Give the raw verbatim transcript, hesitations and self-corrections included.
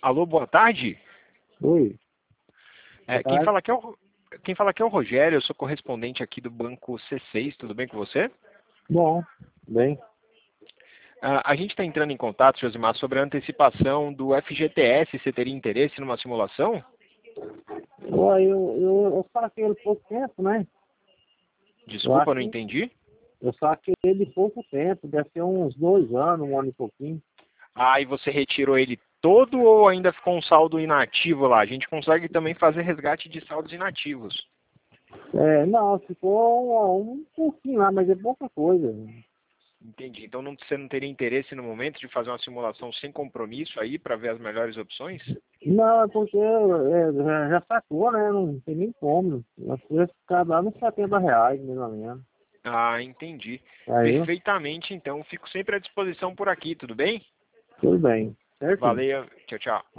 Alô, boa tarde. Oi, boa É, quem tarde. fala aqui é o, quem fala aqui é o Rogério, eu sou correspondente aqui do Banco C seis, tudo bem com você? Bom, bem. Ah, a gente está entrando em contato, Josimar, sobre a antecipação do F G T S. Você teria interesse numa simulação? Ué, eu, eu, eu saquei ele pouco tempo, né? Eu acho Desculpa, não que entendi. eu saquei ele pouco tempo, deve ser uns dois anos, um ano e pouquinho. Ah, e você retirou ele todo ou ainda ficou um saldo inativo lá? A gente consegue também fazer resgate de saldos inativos. É, não, ficou um, um pouquinho lá, mas é pouca coisa. Entendi. Então não- você não teria interesse no momento de fazer uma simulação sem compromisso aí para ver as melhores opções? Não, é porque é, já, já sacou, né? Não tem nem como. Nós tivemos que ficar lá nos setenta reais, mais ou menos. Ah, entendi. Aí, Perfeitamente, então. Fico sempre à disposição por aqui, tudo bem? tudo bem, certinho. Valeu. Tchau, tchau.